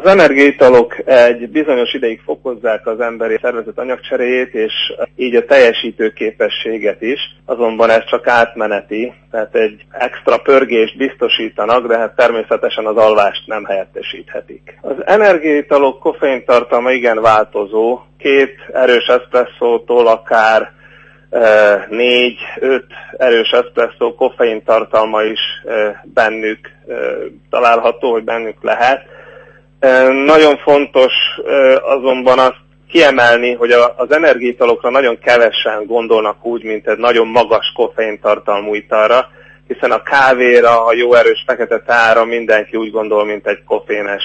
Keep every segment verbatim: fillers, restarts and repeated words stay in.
Az energiaitalok egy bizonyos ideig fokozzák az emberi szervezet anyagcseréjét, és így a teljesítő képességet is, azonban ez csak átmeneti, tehát egy extra pörgést biztosítanak, de hát természetesen az alvást nem helyettesíthetik. Az energiaitalok koffein tartalma igen változó, két erős eszpresszótól akár négy-öt erős eszpresszó koffein tartalma is bennük található, hogy bennük lehet. Nagyon fontos azonban azt kiemelni, hogy az energiaitalokra nagyon kevesen gondolnak úgy, mint egy nagyon magas koffein tartalmú italra, hiszen a kávéra, a jó erős fekete teára mindenki úgy gondol, mint egy koffeines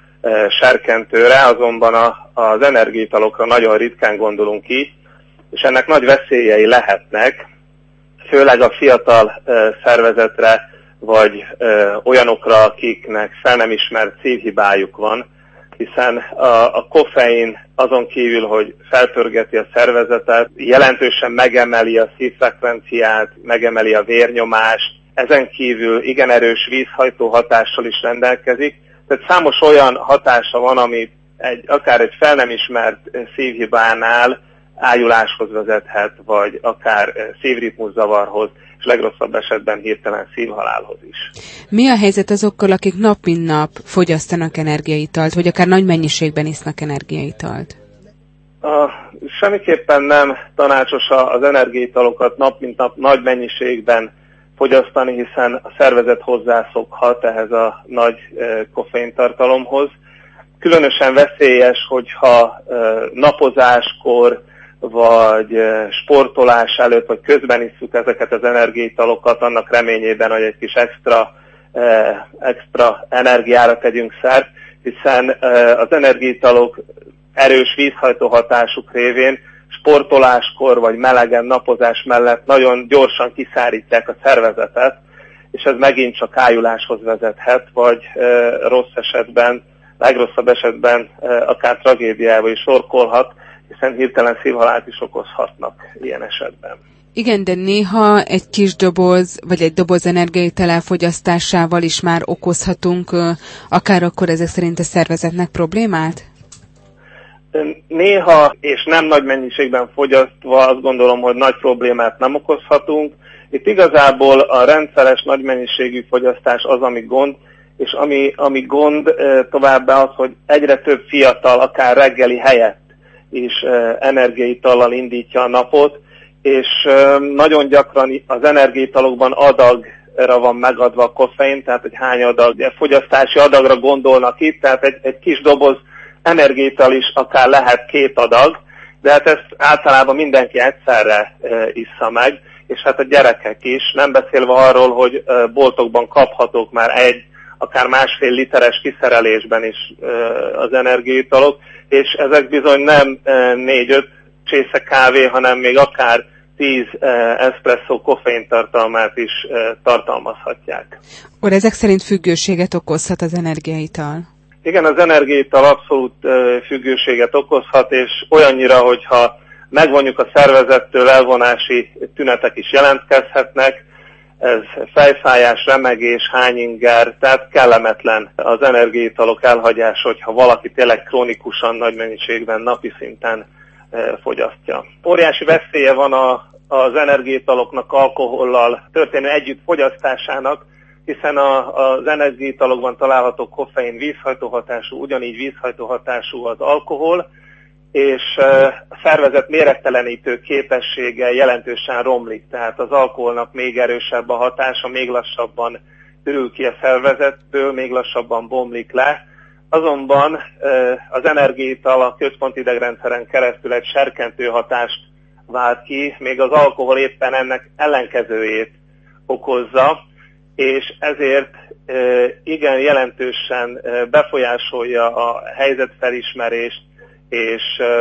serkentőre, azonban az energiaitalokra nagyon ritkán gondolunk így, és ennek nagy veszélyei lehetnek, főleg a fiatal szervezetre, vagy ö, olyanokra, akiknek fel nem ismert szívhibájuk van, hiszen a, a koffein azon kívül, hogy felpörgeti a szervezetet, jelentősen megemeli a szívfrekvenciát, megemeli a vérnyomást, ezen kívül igen erős vízhajtó hatással is rendelkezik, tehát számos olyan hatása van, ami egy, akár egy fel nem ismert szívhibánál ájuláshoz vezethet, vagy akár szívritmuszavarhoz, és legrosszabb esetben hirtelen szívhalálhoz is. Mi a helyzet azokkal, akik nap mint nap fogyasztanak energiaitalt, vagy akár nagy mennyiségben isznak energiaitalt? A, semmiképpen nem tanácsos az energiaitalokat nap mint nap nagy mennyiségben fogyasztani, hiszen a szervezet hozzászokhat ehhez a nagy e, koffeintartalomhoz. Különösen veszélyes, hogyha e, napozáskor, vagy sportolás előtt, vagy közben isszuk ezeket az energiaitalokat, annak reményében, hogy egy kis extra, eh, extra energiára tegyünk szert, hiszen eh, az energiaitalok erős vízhajtó hatásuk révén sportoláskor, vagy melegen napozás mellett nagyon gyorsan kiszárítják a szervezetet, és ez megint csak ájuláshoz vezethet, vagy eh, rossz esetben, legrosszabb esetben eh, akár tragédiával is sorkolhat, hiszen hirtelen szívhalált is okozhatnak ilyen esetben. Igen, de néha egy kis doboz, vagy egy doboz energiaital elfogyasztásával is már okozhatunk, akár akkor ezek szerint a szervezetnek problémát? Néha, és nem nagy mennyiségben fogyasztva, azt gondolom, hogy nagy problémát nem okozhatunk. Itt igazából a rendszeres nagy mennyiségű fogyasztás az, ami gond, és ami, ami gond továbbá az, hogy egyre több fiatal, akár reggeli helyett és energiaitallal indítja a napot, és nagyon gyakran az energiaitalokban adagra van megadva a koffein, tehát hogy hány adag, fogyasztási adagra gondolnak itt, tehát egy, egy kis doboz energiaital is akár lehet két adag, de hát ezt általában mindenki egyszerre issza meg, és hát a gyerekek is, nem beszélve arról, hogy boltokban kaphatók már egy, akár másfél literes kiszerelésben is az energiaitalok, és ezek bizony nem négy-öt csésze kávé, hanem még akár tíz eszpresszó koffein tartalmát is tartalmazhatják. Or ezek szerint függőséget okozhat az energiaital? Igen, az energiaital abszolút függőséget okozhat, és olyannyira, hogyha megvonjuk a szervezettől, elvonási tünetek is jelentkezhetnek, ez fejfájás, remegés, hányinger, tehát kellemetlen az energiaitalok elhagyása, hogyha valaki tényleg krónikusan nagy mennyiségben napi szinten e, fogyasztja. Óriási veszélye van a, az energiaitaloknak alkohollal történő együtt fogyasztásának, hiszen a, az energiaitalokban található koffein vízhajtó hatású, ugyanígy vízhajtó hatású az alkohol, és a szervezet méregtelenítő képessége jelentősen romlik, tehát az alkoholnak még erősebb a hatása, még lassabban ürül ki a szervezetből, még lassabban bomlik le. Azonban az energiaital a központi idegrendszeren keresztül egy serkentő hatást vált ki, még az alkohol éppen ennek ellenkezőjét okozza, és ezért igen jelentősen befolyásolja a helyzetfelismerést, és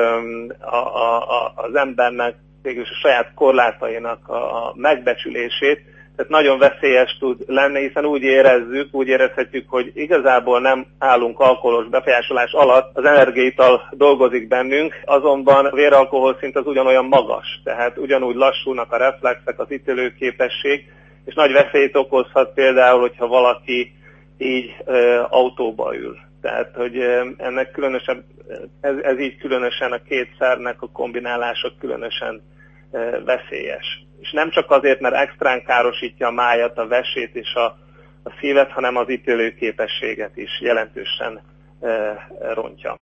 a, a, a, az embernek végülis a saját korlátainak a megbecsülését, tehát nagyon veszélyes tud lenni, hiszen úgy érezzük, úgy érezhetjük, hogy igazából nem állunk alkoholos befolyásolás alatt, az energiaital dolgozik bennünk, azonban a véralkohol szint az ugyanolyan magas, tehát ugyanúgy lassulnak a reflexek, az ítélőképesség, és nagy veszélyt okozhat például, hogyha valaki így e, autóba ül. Tehát, hogy ennek különösen, ez, ez így különösen a két szernek a kombinálása különösen veszélyes. És nem csak azért, mert extrán károsítja a májat, a vesét és a, a szívet, hanem az ítélő képességet is jelentősen rontja.